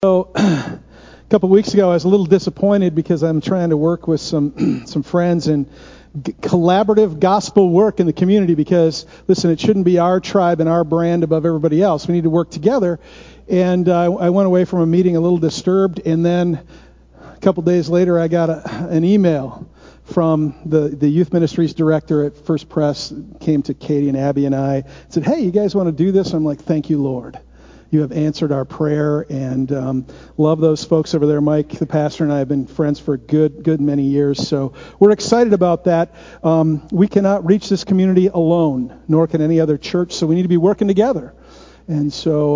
So a couple of weeks ago, I was a little disappointed because I'm trying to work with some friends in collaborative gospel work in the community because, listen, it shouldn't be our tribe and our brand above everybody else. We need to work together. And I went away from a meeting a little disturbed, and then a couple days later, I got an email from the youth ministries director at First Press. Came to Katie and Abby and I, said, "Hey, you guys want to do this?" I'm like, "Thank you, Lord. You have answered our prayer," and love those folks over there. Mike, the pastor, and I have been friends for a good many years, so we're excited about that. We cannot reach this community alone, nor can any other church, so we need to be working together. And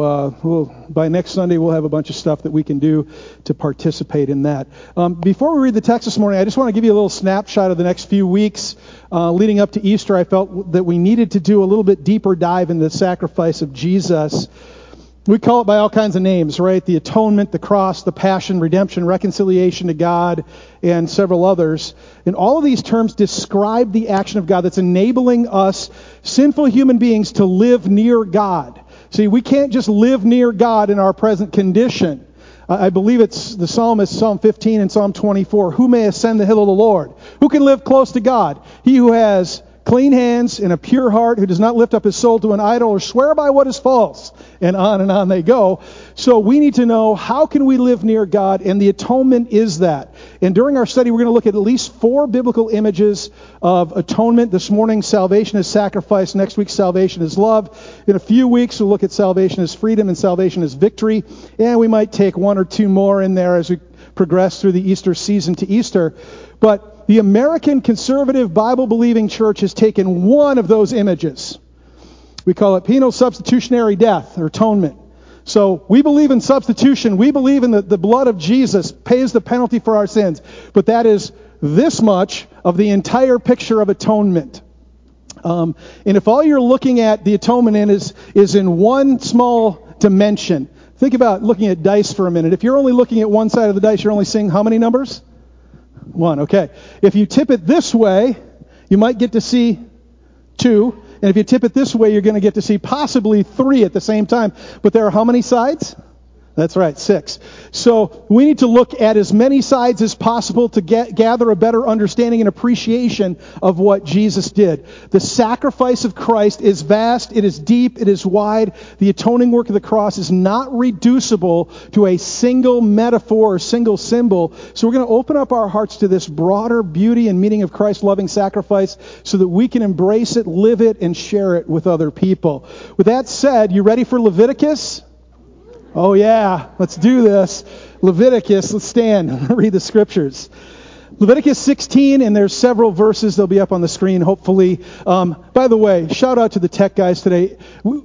so by next Sunday, we'll have a bunch of stuff that we can do to participate in that. Before we read the text this morning, I just want to give you a little snapshot of the next few weeks. Leading up to Easter, I felt that we needed to do a little bit deeper dive into the sacrifice of Jesus. We call it by all kinds of names, right? The atonement, the cross, the passion, redemption, reconciliation to God, and several others. And all of these terms describe the action of God that's enabling us, sinful human beings, to live near God. See, we can't just live near God in our present condition. I believe it's the psalmist, Psalm 15 and Psalm 24. Who may ascend the hill of the Lord? Who can live close to God? He who has clean hands and a pure heart, who does not lift up his soul to an idol or swear by what is false. And on they go. So we need to know, how can we live near God? And the atonement is that. And during our study, we're going to look at least 4 biblical images of atonement. This morning, salvation is sacrifice. Next week, salvation is love. In a few weeks, we'll look at salvation as freedom and salvation as victory. And we might take 1 or 2 more in there as we progress through the Easter season to Easter. But the American conservative Bible-believing church has taken one of those images. We call it penal substitutionary death or atonement. So we believe in substitution. We believe in the blood of Jesus pays the penalty for our sins. But that is this much of the entire picture of atonement. And if all you're looking at the atonement in is in one small dimension, think about looking at dice for a minute. If you're only looking at one side of the dice, you're only seeing how many numbers? 1, okay. If you tip it this way, you might get to see 2. And if you tip it this way, you're going to get to see possibly 3 at the same time. But there are how many sides? That's right, 6. So we need to look at as many sides as possible to gather a better understanding and appreciation of what Jesus did. The sacrifice of Christ is vast, it is deep, it is wide. The atoning work of the cross is not reducible to a single metaphor or single symbol. So we're going to open up our hearts to this broader beauty and meaning of Christ's loving sacrifice so that we can embrace it, live it, and share it with other people. With that said, you ready for Leviticus? Oh yeah, let's do this. Leviticus, let's stand and read the scriptures. Leviticus 16, and there's several verses. They'll be up on the screen, hopefully. By the way, shout out to the tech guys today.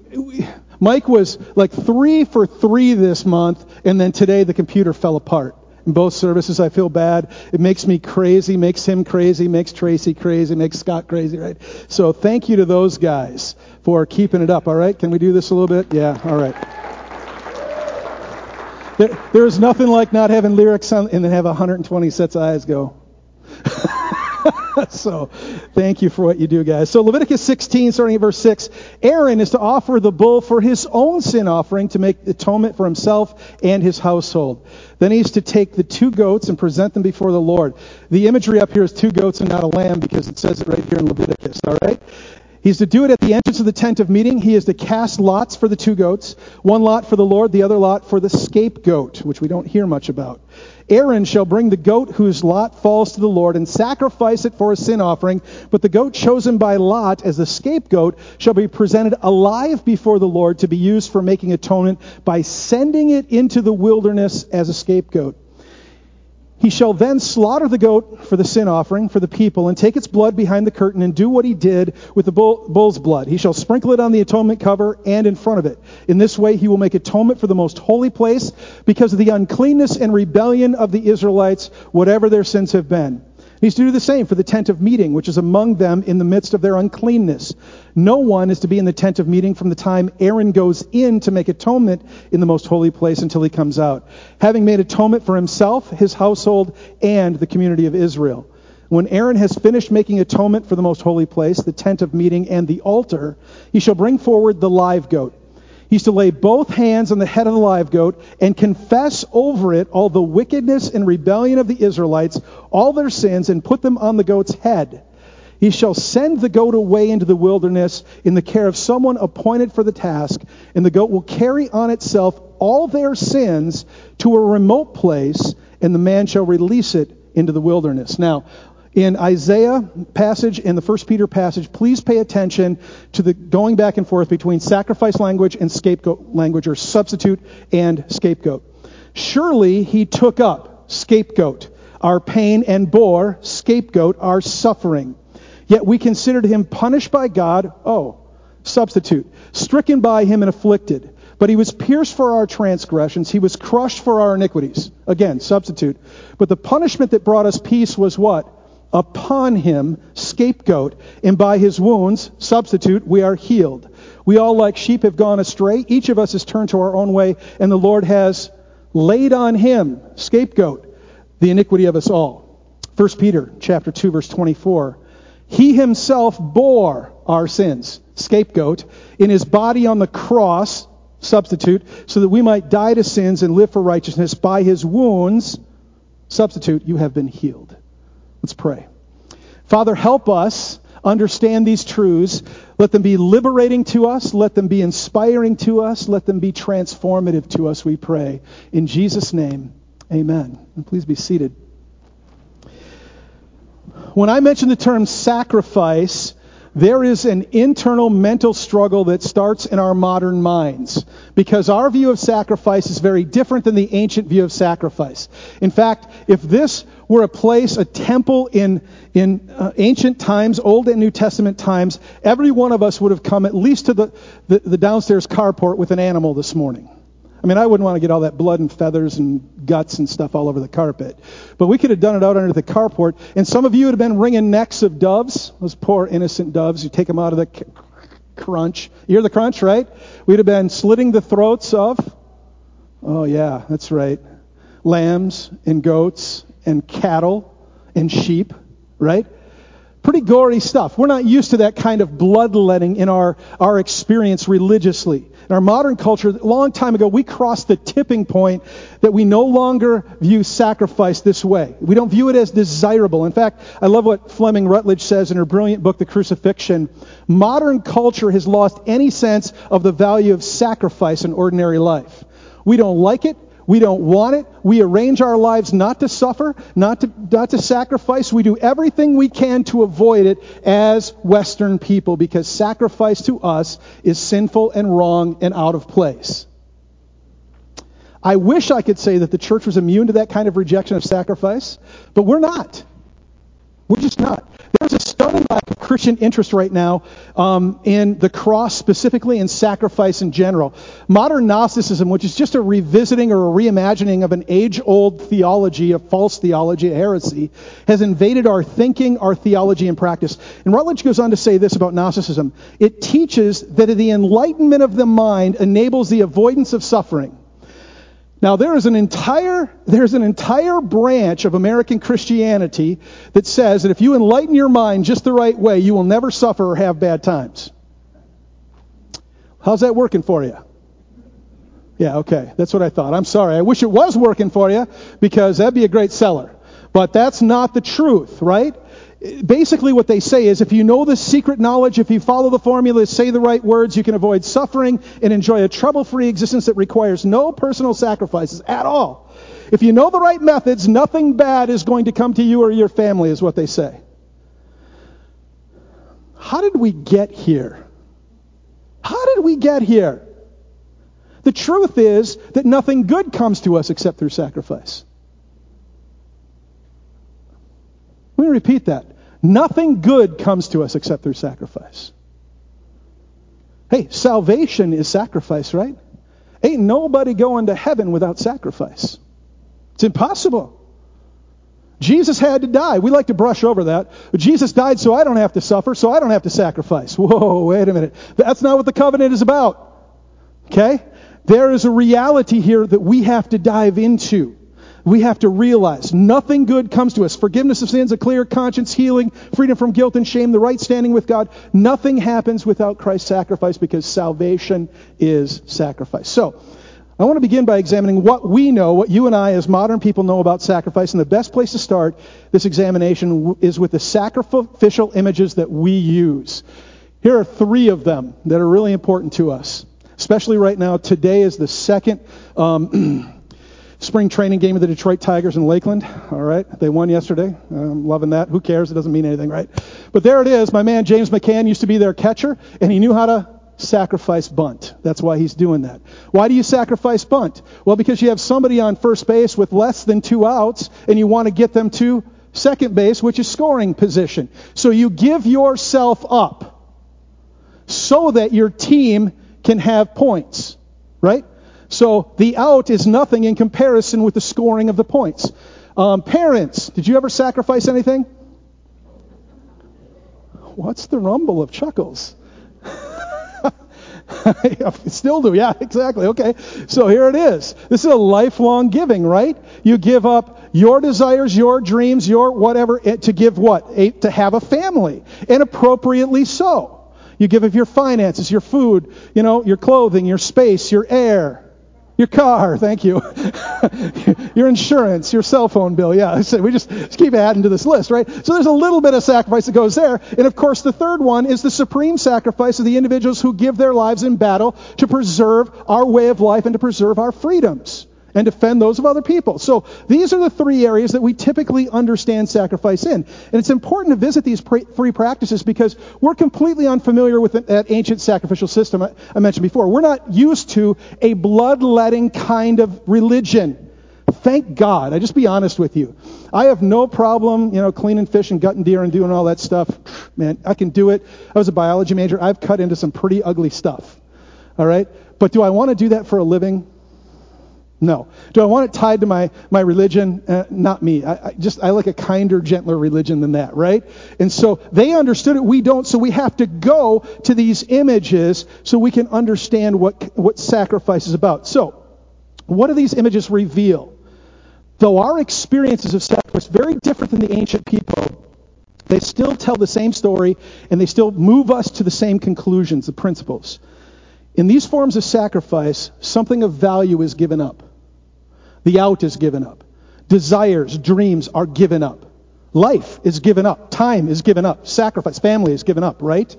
Mike was like 3 for 3 this month, and then today the computer fell apart. In both services, I feel bad. It makes me crazy, makes him crazy, makes Tracy crazy, makes Scott crazy, right? So thank you to those guys for keeping it up, all right? Can we do this a little bit? Yeah, all right. There is nothing like not having lyrics on and then have 120 sets of eyes go. So, thank you for what you do, guys. So, Leviticus 16, starting at verse 6, Aaron is to offer the bull for his own sin offering to make atonement for himself and his household. Then he's to take the 2 goats and present them before the Lord. The imagery up here is 2 goats and not a lamb because it says it right here in Leviticus, all right? He's to do it at the entrance of the tent of meeting. He is to cast lots for the 2 goats. 1 lot for the Lord, the other lot for the scapegoat, which we don't hear much about. Aaron shall bring the goat whose lot falls to the Lord and sacrifice it for a sin offering. But the goat chosen by Lot as the scapegoat shall be presented alive before the Lord to be used for making atonement by sending it into the wilderness as a scapegoat. He shall then slaughter the goat for the sin offering for the people and take its blood behind the curtain and do what he did with the bull's blood. He shall sprinkle it on the atonement cover and in front of it. In this way he will make atonement for the most holy place because of the uncleanness and rebellion of the Israelites, whatever their sins have been. He's to do the same for the tent of meeting, which is among them in the midst of their uncleanness. No one is to be in the tent of meeting from the time Aaron goes in to make atonement in the most holy place until he comes out, having made atonement for himself, his household, and the community of Israel. When Aaron has finished making atonement for the most holy place, the tent of meeting, and the altar, he shall bring forward the live goat. He's to lay both hands on the head of the live goat and confess over it all the wickedness and rebellion of the Israelites, all their sins, and put them on the goat's head. He shall send the goat away into the wilderness in the care of someone appointed for the task, and the goat will carry on itself all their sins to a remote place, and the man shall release it into the wilderness. Now, in Isaiah passage and the 1 Peter passage, please pay attention to the going back and forth between sacrifice language and scapegoat language, or substitute and scapegoat. Surely he took up, scapegoat, our pain, and bore, scapegoat, our suffering. Yet we considered him punished by God, substitute, stricken by him and afflicted. But he was pierced for our transgressions, he was crushed for our iniquities. Again, substitute. But the punishment that brought us peace was what? Upon him, scapegoat, and by his wounds, substitute, we are healed. We all like sheep have gone astray. Each of us has turned to our own way, and the Lord has laid on him, scapegoat, the iniquity of us all. 1 Peter chapter 2, verse 24. He himself bore our sins, scapegoat, in his body on the cross, substitute, so that we might die to sins and live for righteousness. By his wounds, substitute, you have been healed. Let's pray. Father, help us understand these truths. Let them be liberating to us. Let them be inspiring to us. Let them be transformative to us, we pray. In Jesus' name, amen. And please be seated. When I mention the term sacrifice, there is an internal mental struggle that starts in our modern minds, because our view of sacrifice is very different than the ancient view of sacrifice. In fact, if this were a place, a temple in ancient times, Old and New Testament times, every one of us would have come at least to the downstairs carport with an animal this morning. I mean, I wouldn't want to get all that blood and feathers and guts and stuff all over the carpet. But we could have done it out under the carport. And some of you would have been wringing necks of doves, those poor innocent doves. You take them out of the crunch. You hear the crunch, right? We'd have been slitting the throats of, oh yeah, that's right, lambs and goats and cattle and sheep, right? Pretty gory stuff. We're not used to that kind of bloodletting in our experience religiously. In our modern culture, a long time ago, we crossed the tipping point that we no longer view sacrifice this way. We don't view it as desirable. In fact, I love what Fleming Rutledge says in her brilliant book, The Crucifixion. Modern culture has lost any sense of the value of sacrifice in ordinary life. We don't like it. We don't want it. We arrange our lives not to suffer, not to sacrifice. We do everything we can to avoid it as Western people, because sacrifice to us is sinful and wrong and out of place. I wish I could say that the church was immune to that kind of rejection of sacrifice, but we're not. We're just not. There's a stunning lack of Christian interest right now in the cross specifically, and sacrifice in general. Modern Gnosticism, which is just a revisiting or a reimagining of an age-old theology, a false theology, a heresy, has invaded our thinking, our theology, and practice. And Rutledge goes on to say this about Gnosticism. It teaches that the enlightenment of the mind enables the avoidance of suffering. Now, there's an entire branch of American Christianity that says that if you enlighten your mind just the right way, you will never suffer or have bad times. How's that working for you? Yeah, okay. That's what I thought. I'm sorry. I wish it was working for you, because that'd be a great seller. But that's not the truth, right? Basically what they say is, if you know the secret knowledge, if you follow the formula, say the right words, you can avoid suffering and enjoy a trouble-free existence that requires no personal sacrifices at all. If you know the right methods, nothing bad is going to come to you or your family, is what they say. How did we get here? How did we get here? The truth is that nothing good comes to us except through sacrifice. Let me repeat that. Nothing good comes to us except through sacrifice. Hey, salvation is sacrifice, right? Ain't nobody going to heaven without sacrifice. It's impossible. Jesus had to die. We like to brush over that. But Jesus died so I don't have to suffer, so I don't have to sacrifice. Whoa, wait a minute. That's not what the covenant is about. Okay? There is a reality here that we have to dive into. We have to realize nothing good comes to us. Forgiveness of sins, a clear conscience, healing, freedom from guilt and shame, the right standing with God. Nothing happens without Christ's sacrifice because salvation is sacrifice. So, I want to begin by examining what we know, what you and I as modern people know about sacrifice. And the best place to start this examination is with the sacrificial images that we use. Here are 3 of them that are really important to us, especially right now. Today is the second spring training game of the Detroit Tigers in Lakeland. All right. They won yesterday. I'm loving that. Who cares? It doesn't mean anything, right? But there it is. My man James McCann used to be their catcher, and he knew how to sacrifice bunt. That's why he's doing that. Why do you sacrifice bunt? Well, because you have somebody on first base with less than 2 outs, and you want to get them to second base, which is scoring position. So you give yourself up so that your team can have points, right? So the out is nothing in comparison with the scoring of the points. Parents, did you ever sacrifice anything? What's the rumble of chuckles? Still do, yeah, exactly. Okay, so here it is. This is a lifelong giving, right? You give up your desires, your dreams, your whatever, to give what? To have a family, and appropriately so. You give of your finances, your food, your clothing, your space, your air. Your car, thank you. Your insurance, your cell phone bill, yeah. So we just keep adding to this list, right? So there's a little bit of sacrifice that goes there. And of course, the third one is the supreme sacrifice of the individuals who give their lives in battle to preserve our way of life and to preserve our freedoms and defend those of other people. So these are the 3 areas that we typically understand sacrifice in. And it's important to visit these 3 practices because we're completely unfamiliar with that ancient sacrificial system I mentioned before. We're not used to a bloodletting kind of religion. Thank God. I just be honest with you. I have no problem, cleaning fish and gutting deer and doing all that stuff. Man, I can do it. I was a biology major. I've cut into some pretty ugly stuff. All right? But do I want to do that for a living? No. Do I want it tied to my religion? Not me. I like a kinder, gentler religion than that, right? And so they understood it. We don't. So we have to go to these images so we can understand what sacrifice is about. So what do these images reveal? Though our experiences of sacrifice are very different than the ancient people, they still tell the same story and they still move us to the same conclusions, the principles. In these forms of sacrifice, something of value is given up. The out is given up. Desires, dreams are given up. Life is given up. Time is given up. Sacrifice, family is given up, right?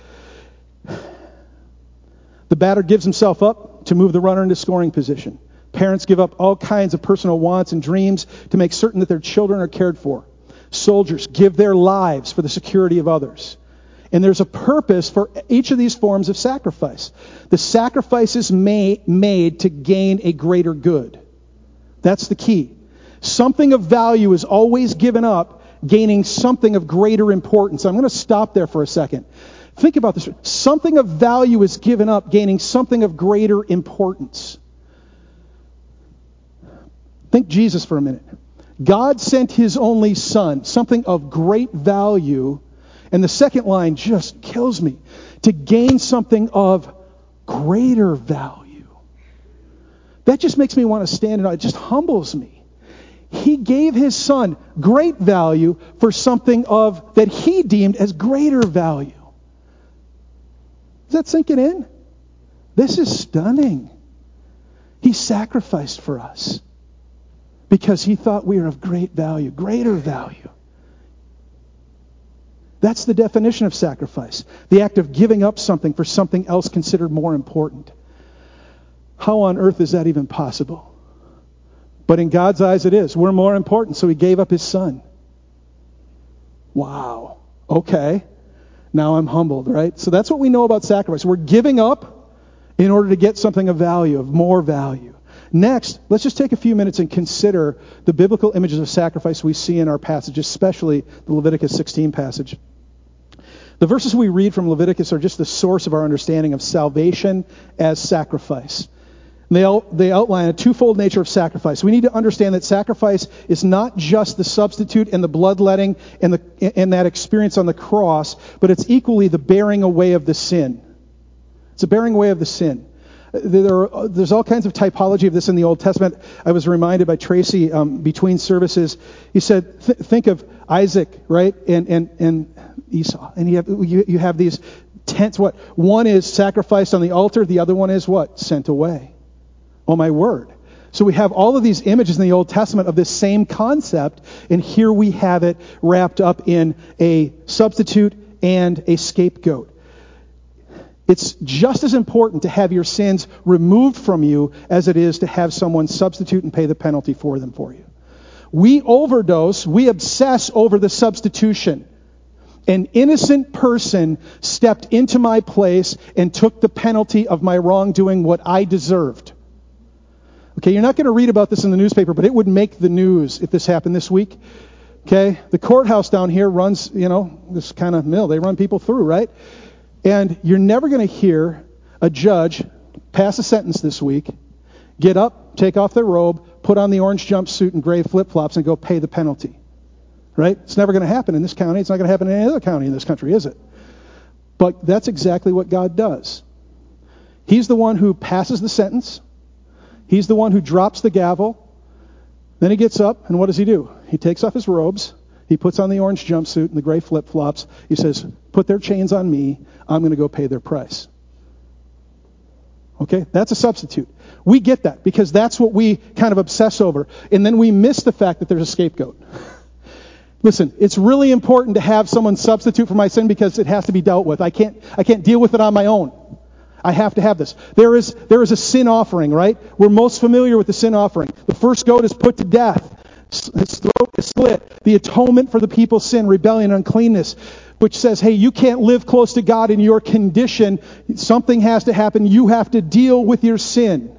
The batter gives himself up to move the runner into scoring position. Parents give up all kinds of personal wants and dreams to make certain that their children are cared for. Soldiers give their lives for the security of others. And there's a purpose for each of these forms of sacrifice. The sacrifice is made to gain a greater good. That's the key. Something of value is always given up, gaining something of greater importance. I'm going to stop there for a second. Think about this. Something of value is given up, gaining something of greater importance. Think Jesus for a minute. God sent his only son, something of great value, and the second line just kills me, to gain something of greater value. That just makes me want to stand and it just humbles me. He gave his son great value for something that he deemed as greater value. Is that sinking in? This is stunning. He sacrificed for us because he thought we were of great value, greater value. That's the definition of sacrifice. The act of giving up something for something else considered more important. How on earth is that even possible? But in God's eyes it is. We're more important, so he gave up his son. Wow. Okay. Now I'm humbled, right? So that's what we know about sacrifice. We're giving up in order to get something of value, of more value. Next, let's just take a few minutes and consider the biblical images of sacrifice we see in our passage, especially the Leviticus 16 passage. The verses we read from Leviticus are just the source of our understanding of salvation as sacrifice. They outline a twofold nature of sacrifice. We need to understand that sacrifice is not just the substitute and the bloodletting and that experience on the cross, but it's equally the bearing away of the sin. It's a bearing away of the sin. There's all kinds of typology of this in the Old Testament. I was reminded by Tracy between services. He said, think of Isaac, right, and Esau, and you have these tents. What one is sacrificed on the altar, the other one is what? Sent away. Oh my word! So we have all of these images in the Old Testament of this same concept, and here we have it wrapped up in a substitute and a scapegoat. It's just as important to have your sins removed from you as it is to have someone substitute and pay the penalty for them for you. We overdose, we obsess over the substitution. An innocent person stepped into my place and took the penalty of my wrongdoing, what I deserved. Okay, you're not going to read about this in the newspaper, but it would make the news if this happened this week. Okay, the courthouse down here runs, this kind of mill. They run people through, right? And you're never going to hear a judge pass a sentence this week, get up, take off their robe, put on the orange jumpsuit and gray flip-flops and go pay the penalty. Right? It's never going to happen in this county. It's not going to happen in any other county in this country, is it? But that's exactly what God does. He's the one who passes the sentence. He's the one who drops the gavel. Then he gets up, and what does he do? He takes off his robes. He puts on the orange jumpsuit and the gray flip-flops. He says, put their chains on me. I'm going to go pay their price. Okay? That's a substitute. We get that because that's what we kind of obsess over. And then we miss the fact that there's a scapegoat. Listen, it's really important to have someone substitute for my sin because it has to be dealt with. I can't deal with it on my own. I have to have this. There is a sin offering, right? We're most familiar with the sin offering. The first goat is put to death. His throat is slit. The atonement for the people's sin, rebellion, uncleanness, which says, hey, you can't live close to God in your condition. Something has to happen. You have to deal with your sin.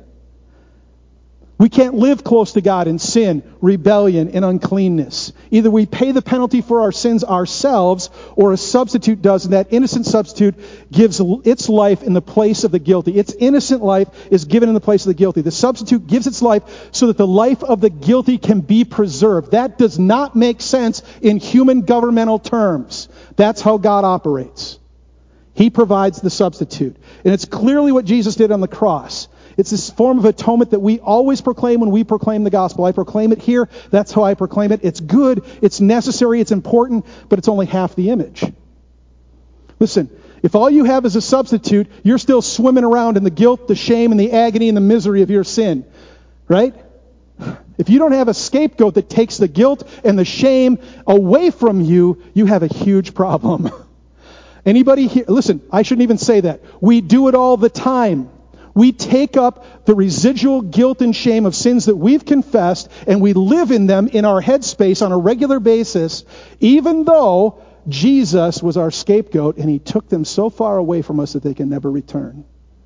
We can't live close to God in sin, rebellion, and uncleanness. Either we pay the penalty for our sins ourselves, or a substitute does, and that innocent substitute gives its life in the place of the guilty. Its innocent life is given in the place of the guilty. The substitute gives its life so that the life of the guilty can be preserved. That does not make sense in human governmental terms. That's how God operates. He provides the substitute. And it's clearly what Jesus did on the cross. It's this form of atonement that we always proclaim when we proclaim the gospel. I proclaim it here. That's how I proclaim it. It's good. It's necessary. It's important. But it's only half the image. Listen, if all you have is a substitute, you're still swimming around in the guilt, the shame, and the agony and the misery of your sin. Right? If you don't have a scapegoat that takes the guilt and the shame away from you, you have a huge problem. Anybody here? Listen, I shouldn't even say that. We do it all the time. We take up the residual guilt and shame of sins that we've confessed, and we live in them in our headspace on a regular basis, even though Jesus was our scapegoat, and he took them so far away from us that they can never return.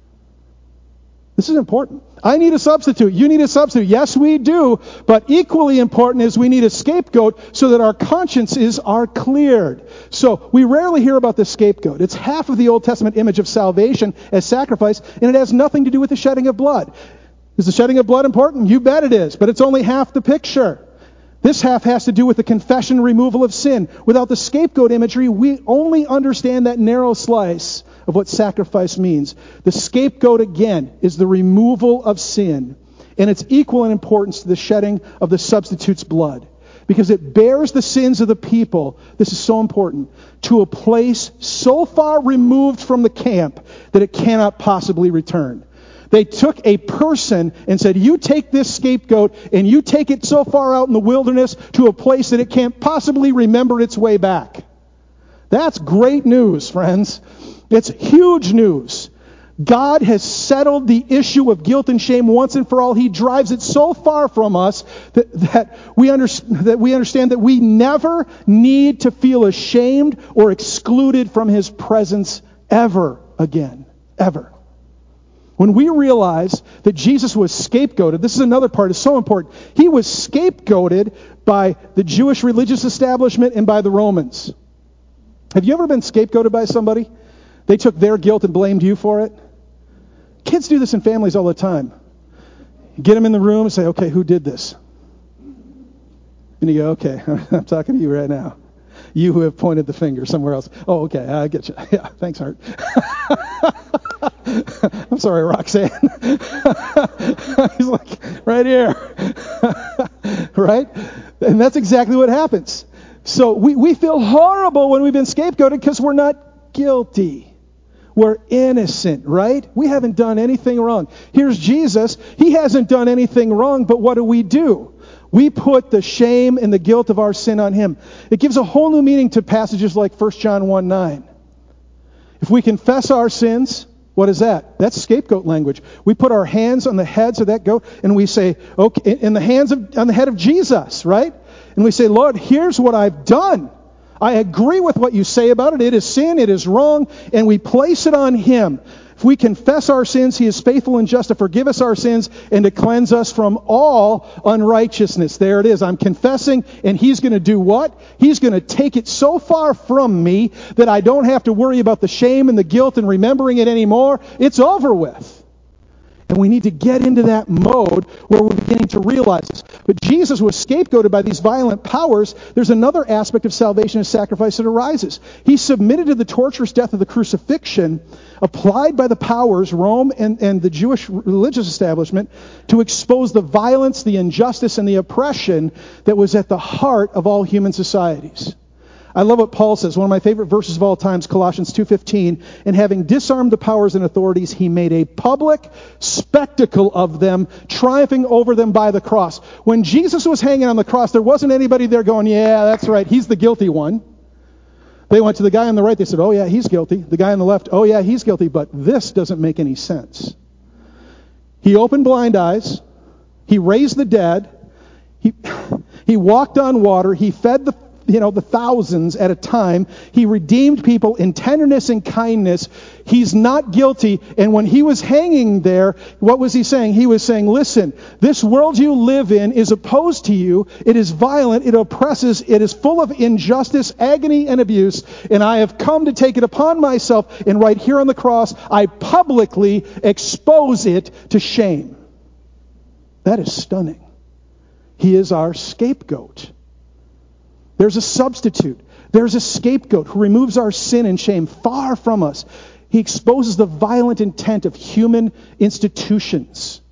This is important. I need a substitute. You need a substitute. Yes, we do. But equally important is we need a scapegoat so that our consciences are cleared. So we rarely hear about the scapegoat. It's half of the Old Testament image of salvation as sacrifice, and it has nothing to do with the shedding of blood. Is the shedding of blood important? You bet it is. But it's only half the picture. This half has to do with the confession and removal of sin. Without the scapegoat imagery, we only understand that narrow slice of what sacrifice means. The scapegoat, again, is the removal of sin. And it's equal in importance to the shedding of the substitute's blood. Because it bears the sins of the people, this is so important, to a place so far removed from the camp that it cannot possibly return. They took a person and said, you take this scapegoat and you take it so far out in the wilderness to a place that it can't possibly remember its way back. That's great news, friends. It's huge news. God has settled the issue of guilt and shame once and for all. He drives it so far from us that we understand that we never need to feel ashamed or excluded from his presence ever again. Ever. When we realize that Jesus was scapegoated, this is another part, it's so important. He was scapegoated by the Jewish religious establishment and by the Romans. Have you ever been scapegoated by somebody? They took their guilt and blamed you for it. Kids do this in families all the time. You get them in the room and say, okay, who did this? And you go, okay, I'm talking to you right now. You who have pointed the finger somewhere else. Oh, okay, I get you. Yeah, thanks, Art. I'm sorry, Roxanne. He's like, right here. Right? And that's exactly what happens. So we feel horrible when we've been scapegoated because we're not guilty. We're innocent, right? We haven't done anything wrong. Here's Jesus. He hasn't done anything wrong, but what do? We put the shame and the guilt of our sin on him. It gives a whole new meaning to passages like 1 John 1:9. If we confess our sins, what is that? That's scapegoat language. We put our hands on the heads of that goat and we say, okay, on the head of Jesus, right? And we say, Lord, here's what I've done. I agree with what you say about it. It is sin, it is wrong, and we place it on him. If we confess our sins, he is faithful and just to forgive us our sins and to cleanse us from all unrighteousness. There it is. I'm confessing, and he's going to do what? He's going to take it so far from me that I don't have to worry about the shame and the guilt and remembering it anymore. It's over with. And we need to get into that mode where we're beginning to realize this. But Jesus was scapegoated by these violent powers. There's another aspect of salvation and sacrifice that arises. He submitted to the torturous death of the crucifixion applied by the powers, Rome and the Jewish religious establishment, to expose the violence, the injustice, and the oppression that was at the heart of all human societies. I love what Paul says. One of my favorite verses of all time is Colossians 2:15. And having disarmed the powers and authorities, he made a public spectacle of them, triumphing over them by the cross. When Jesus was hanging on the cross, there wasn't anybody there going, yeah, that's right, he's the guilty one. They went to the guy on the right, they said, oh yeah, he's guilty. The guy on the left, oh yeah, he's guilty. But this doesn't make any sense. He opened blind eyes. He raised the dead. He walked on water. He fed the thousands at a time. He redeemed people in tenderness and kindness. He's not guilty. And when he was hanging there, what was he saying? He was saying, listen, this world you live in is opposed to you. It is violent. It oppresses. It is full of injustice, agony, and abuse. And I have come to take it upon myself. And right here on the cross, I publicly expose it to shame. That is stunning. He is our scapegoat. There's a substitute. There's a scapegoat who removes our sin and shame far from us. He exposes the violent intent of human institutions.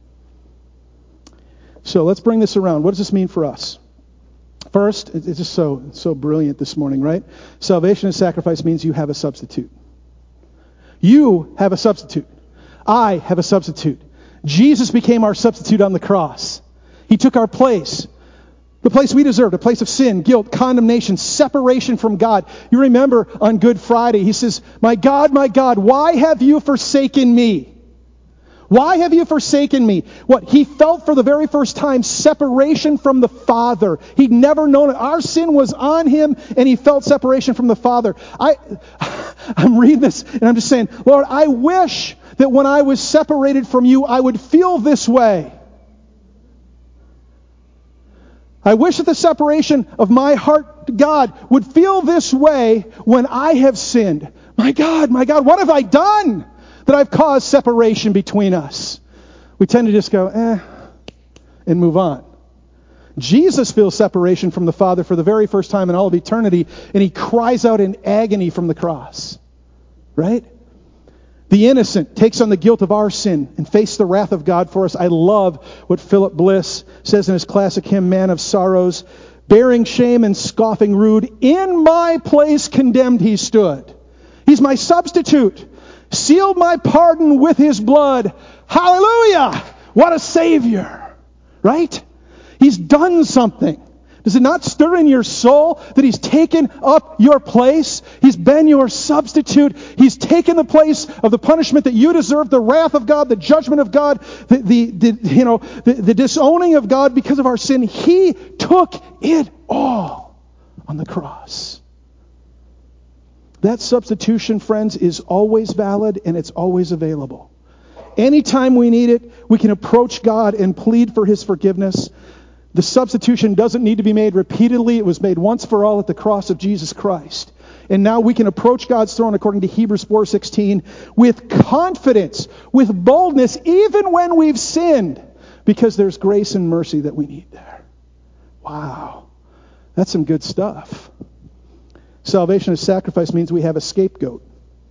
So let's bring this around. What does this mean for us? First, it's just so brilliant this morning, right? Salvation and sacrifice means you have a substitute. You have a substitute. I have a substitute. Jesus became our substitute on the cross. He took our place. The place we deserved, a place of sin, guilt, condemnation, separation from God. You remember on Good Friday, he says, my God, why have you forsaken me? Why have you forsaken me? What? He felt for the very first time separation from the Father. He'd never known it. Our sin was on him, and he felt separation from the Father. I'm reading this, and I'm just saying, Lord, I wish that when I was separated from you, I would feel this way. I wish that the separation of my heart to God would feel this way when I have sinned. My God, what have I done that I've caused separation between us? We tend to just go, and move on. Jesus feels separation from the Father for the very first time in all of eternity, and he cries out in agony from the cross. Right? The innocent takes on the guilt of our sin and faces the wrath of God for us. I love what Philip Bliss says in his classic hymn, Man of Sorrows. Bearing shame and scoffing rude, in my place condemned he stood. He's my substitute. Sealed my pardon with his blood. Hallelujah! What a Savior. Right? He's done something. Does it not stir in your soul that he's taken up your place? He's been your substitute. He's taken the place of the punishment that you deserve, the wrath of God, the judgment of God, the disowning of God because of our sin. He took it all on the cross. That substitution, friends, is always valid and it's always available. Anytime we need it, we can approach God and plead for his forgiveness. The substitution doesn't need to be made repeatedly. It was made once for all at the cross of Jesus Christ. And now we can approach God's throne according to Hebrews 4:16 with confidence, with boldness, even when we've sinned, because there's grace and mercy that we need there. Wow. That's some good stuff. Salvation as sacrifice means we have a scapegoat.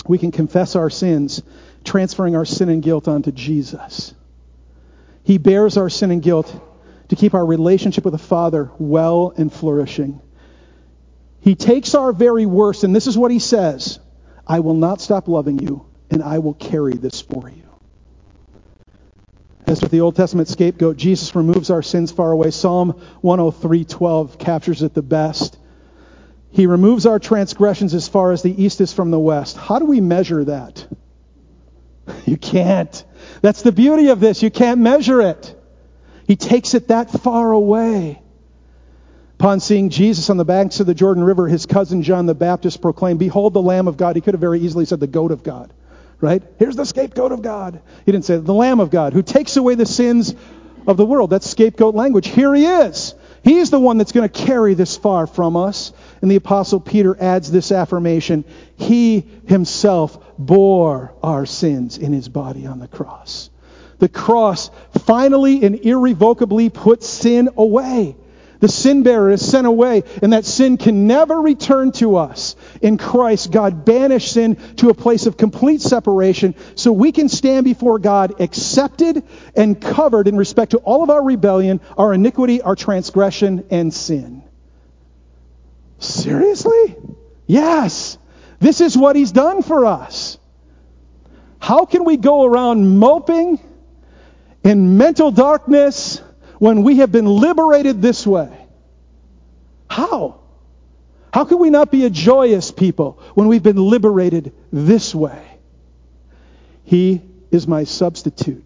we can confess our sins, transferring our sin and guilt onto Jesus. He bears our sin and guilt to keep our relationship with the Father well and flourishing. He takes our very worst, and this is what he says: I will not stop loving you, and I will carry this for you. As with the Old Testament scapegoat, Jesus removes our sins far away. Psalm 103:12 captures it the best. He removes our transgressions as far as the east is from the west. How do we measure that? You can't. That's the beauty of this. You can't measure it. He takes it that far away. Upon seeing Jesus on the banks of the Jordan River, his cousin John the Baptist proclaimed, "Behold the Lamb of God." He could have very easily said the goat of God, right? Here's the scapegoat of God. He didn't say the Lamb of God, who takes away the sins of the world. That's scapegoat language. Here he is. He's the one that's going to carry this far from us. And the Apostle Peter adds this affirmation: He himself bore our sins in his body on the cross. The cross finally and irrevocably puts sin away. The sin bearer is sent away, and that sin can never return to us. In Christ, God banished sin to a place of complete separation so we can stand before God accepted and covered in respect to all of our rebellion, our iniquity, our transgression, and sin. Seriously? Yes. This is what he's done for us. How can we go around moping in mental darkness when we have been liberated this way? How? How can we not be a joyous people when we've been liberated this way? He is my substitute.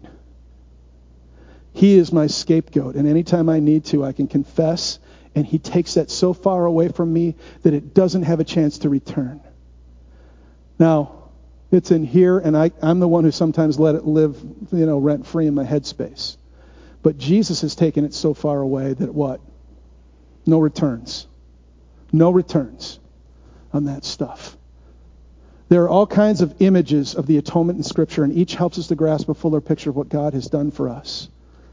He is my scapegoat. And anytime I need to, I can confess, and he takes that so far away from me that it doesn't have a chance to return. Now, it's in here, and I'm the one who sometimes let it live, rent-free in my headspace. But Jesus has taken it so far away that what? No returns. No returns on that stuff. There are all kinds of images of the atonement in Scripture, and each helps us to grasp a fuller picture of what God has done for us.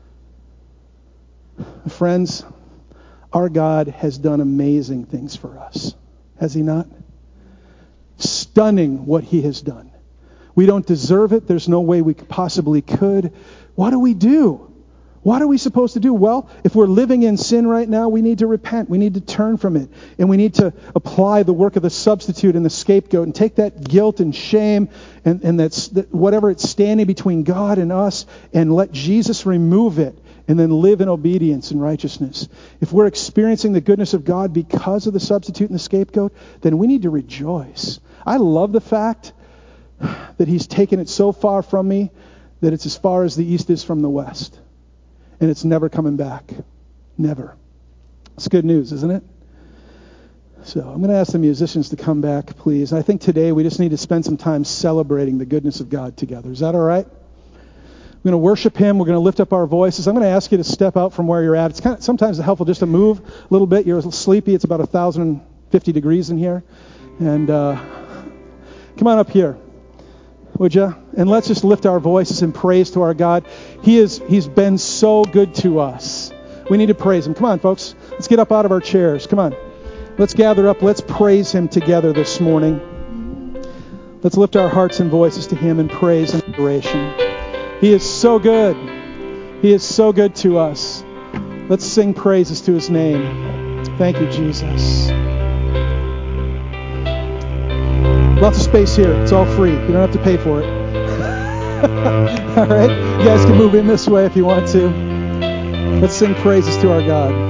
Friends, our God has done amazing things for us. Has he not? Stunning what he has done. We don't deserve it. There's no way we possibly could. What do we do? What are we supposed to do? Well, if we're living in sin right now, we need to repent. We need to turn from it. And we need to apply the work of the substitute and the scapegoat and take that guilt and shame and whatever it's standing between God and us, and let Jesus remove it, and then live in obedience and righteousness. If we're experiencing the goodness of God because of the substitute and the scapegoat, then we need to rejoice. I love the fact that he's taken it so far from me that it's as far as the east is from the west. And it's never coming back. Never. It's good news, isn't it? So I'm going to ask the musicians to come back, please. I think today we just need to spend some time celebrating the goodness of God together. Is that all right? We're going to worship him. We're going to lift up our voices. I'm going to ask you to step out from where you're at. It's sometimes helpful just to move a little bit. You're a little sleepy. It's about 1,050 degrees in here. And come on up here, would you? And let's just lift our voices in praise to our God. He's been so good to us. We need to praise him. Come on, folks. Let's get up out of our chairs. Come on. Let's gather up. Let's praise him together this morning. Let's lift our hearts and voices to him in praise and adoration. He is so good. He is so good to us. Let's sing praises to his name. Thank you, Jesus. Lots of space here. It's all free. You don't have to pay for it. All right? You guys can move in this way if you want to. Let's sing praises to our God.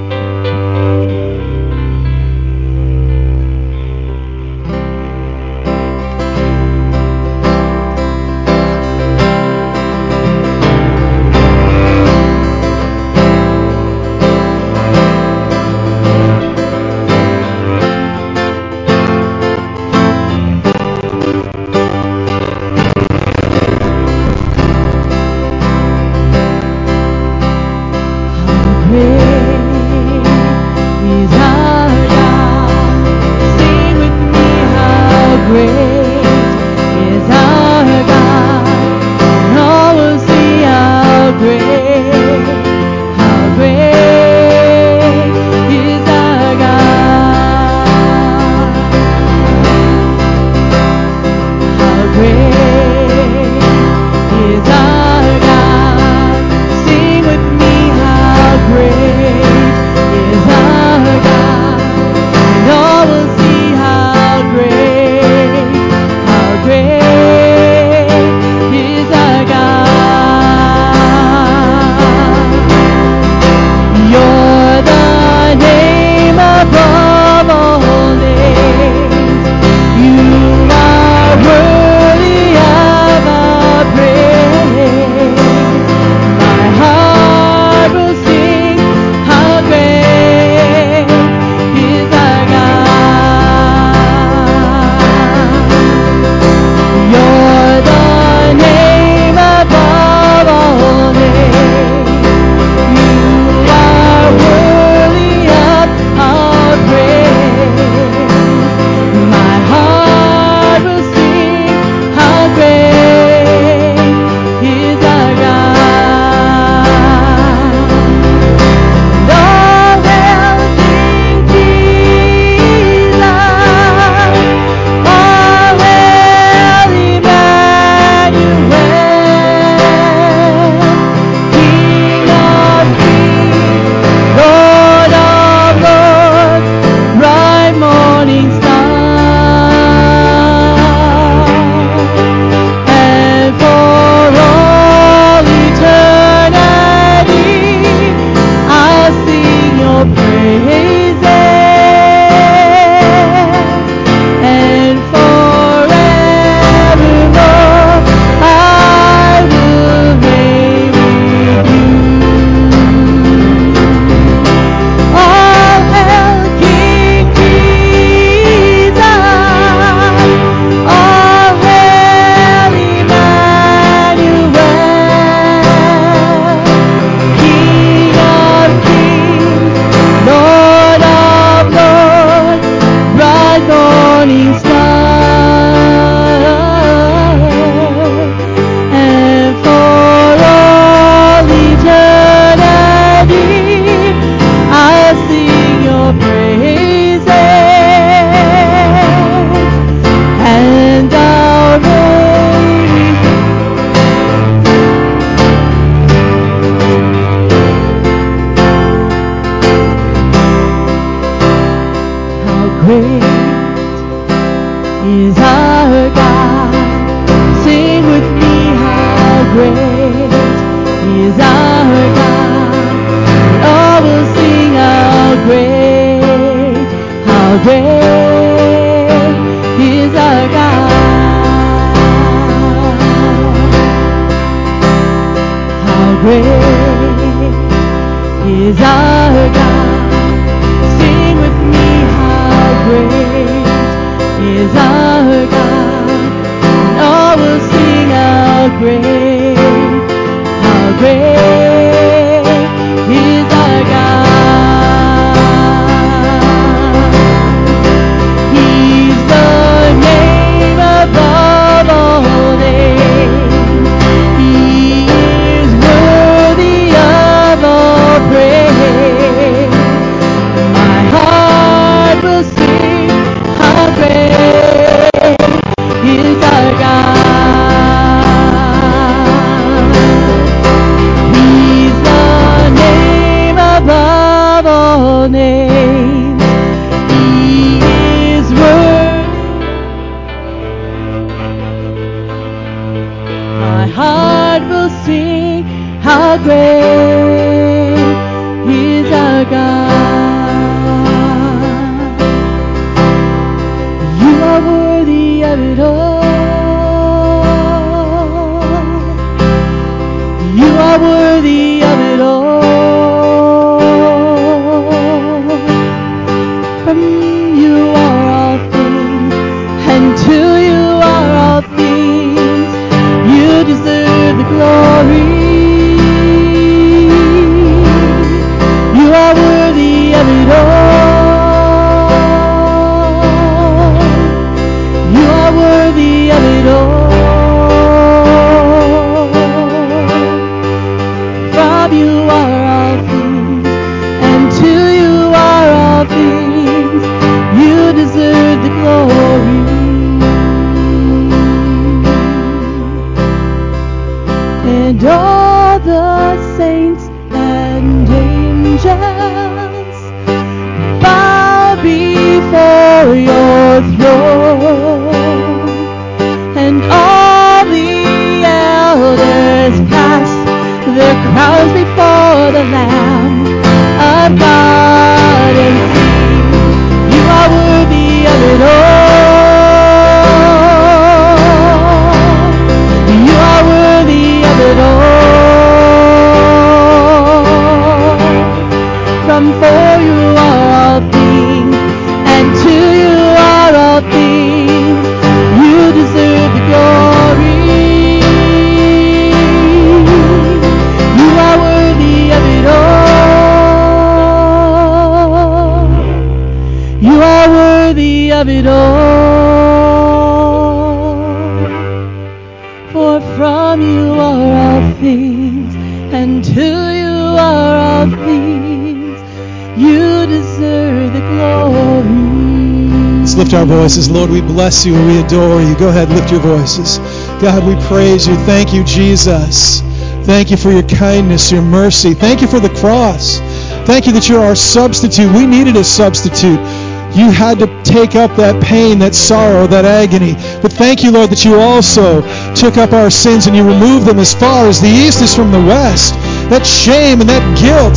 Our voices. Lord, we bless you and we adore you. Go ahead, lift your voices. God, we praise you. Thank you, Jesus. Thank you for your kindness, your mercy. Thank you for the cross. Thank you that you're our substitute. We needed a substitute. You had to take up that pain, that sorrow, that agony. But thank you, Lord, that you also took up our sins and you removed them as far as the east is from the west. That shame and that guilt,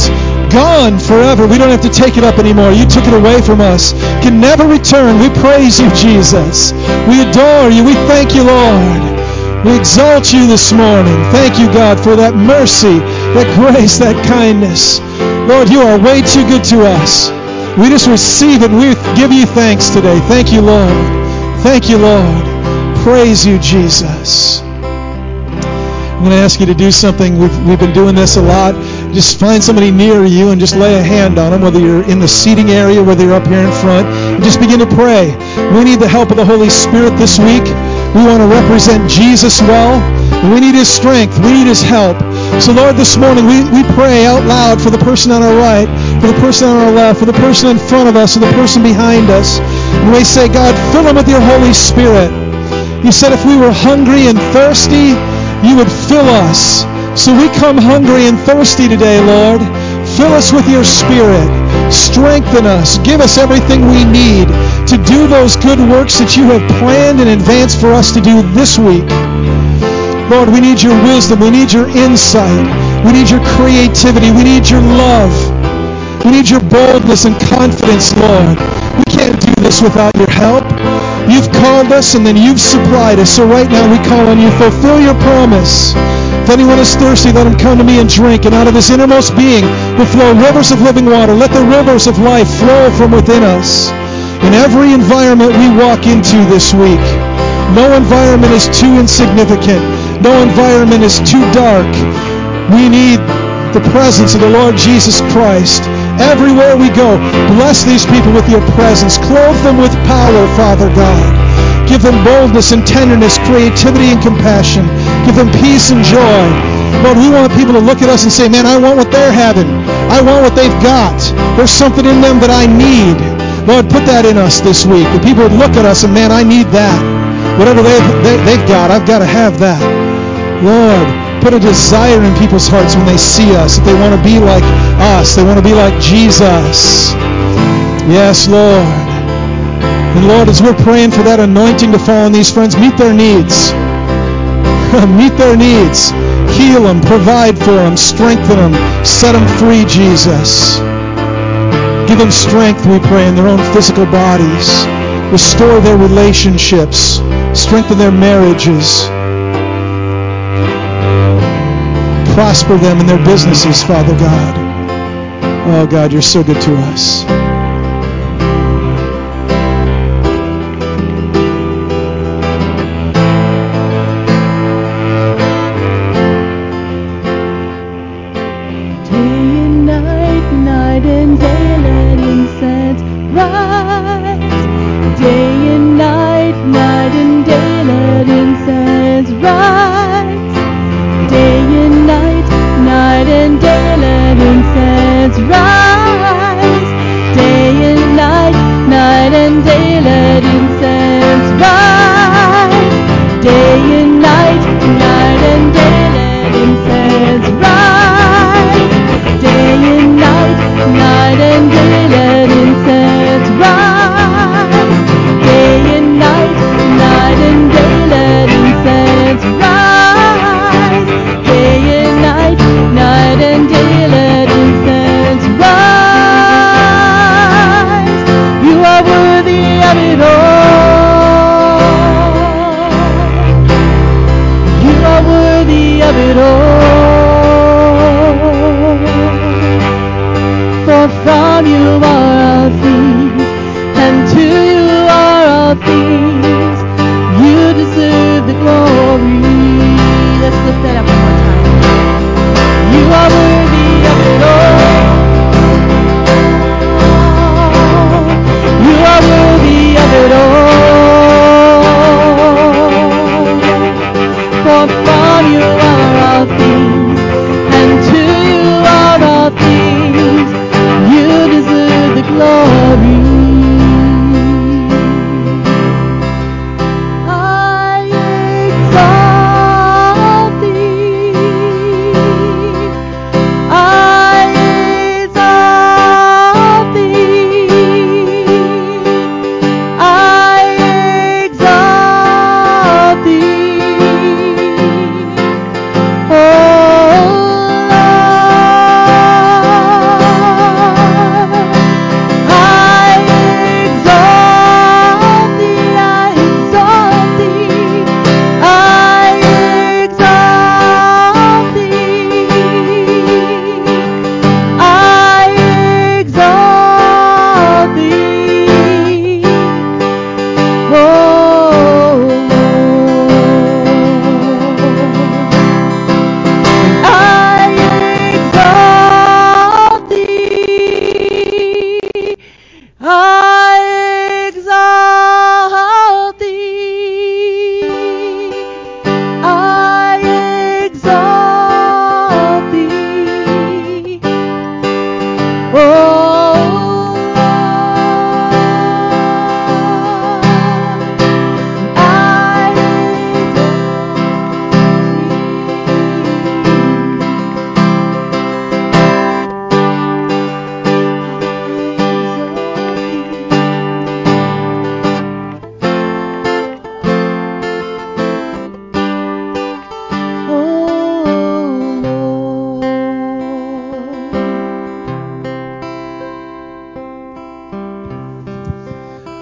Gone forever. We don't have to take it up anymore. You took it away from us. Can never return. We praise you, Jesus. We adore you. We thank you, Lord. We exalt you this morning. Thank you, God, for that mercy, that grace, that kindness. Lord, you are way too good to us. We just receive it. We give you thanks today. Thank you, Lord. Thank you, Lord. Praise you, Jesus. I'm going to ask you to do something. We've been doing this a lot. Just find somebody near you and just lay a hand on them, whether you're in the seating area, whether you're up here in front, and just begin to pray. We need the help of the Holy Spirit this week. We want to represent Jesus well. We need His strength. We need His help. So, Lord, this morning we pray out loud for the person on our right, for the person on our left, for the person in front of us, and the person behind us. And we say, God, fill them with your Holy Spirit. You said if we were hungry and thirsty, you would fill us. So we come hungry and thirsty today, Lord. Fill us with your Spirit. Strengthen us. Give us everything we need to do those good works that you have planned in advance for us to do this week. Lord, we need your wisdom. We need your insight. We need your creativity. We need your love. We need your boldness and confidence, Lord. We can't do this without your help. You've called us and then you've supplied us. So right now we call on you. Fulfill your promise. If anyone is thirsty, let him come to me and drink. And out of his innermost being will flow rivers of living water. Let the rivers of life flow from within us. In every environment we walk into this week, no environment is too insignificant. No environment is too dark. We need the presence of the Lord Jesus Christ. Everywhere we go, bless these people with your presence. Clothe them with power, Father God. Give them boldness and tenderness, creativity and compassion. Give them peace and joy. Lord, we want people to look at us and say, man, I want what they're having. I want what they've got. There's something in them that I need. Lord, put that in us this week. That people would look at us and, man, I need that. Whatever they've got, I've got to have that. Lord, put a desire in people's hearts when they see us, that they want to be like us. They want to be like Jesus. Yes, Lord. And Lord, as we're praying for that anointing to fall on these friends, meet their needs. Meet their needs. Heal them, provide for them, strengthen them, set them free, Jesus. Give them strength, we pray, in their own physical bodies. Restore their relationships. Strengthen their marriages. Prosper them in their businesses, Father God. Oh, God, you're so good to us.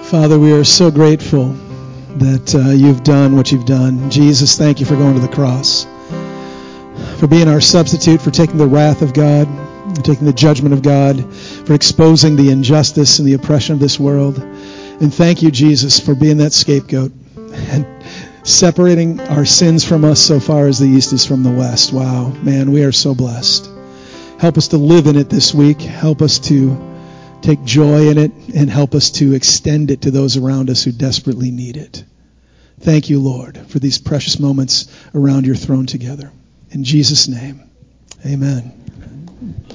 Father, we are so grateful that you've done what you've done. Jesus, thank you for going to the cross, for being our substitute, for taking the wrath of God, for taking the judgment of God, for exposing the injustice and the oppression of this world. And thank you, Jesus, for being that scapegoat and separating our sins from us so far as the east is from the west. Wow, man, we are so blessed. Help us to live in it this week. Help us to take joy in it, and help us to extend it to those around us who desperately need it. Thank you, Lord, for these precious moments around your throne together. In Jesus' name, amen.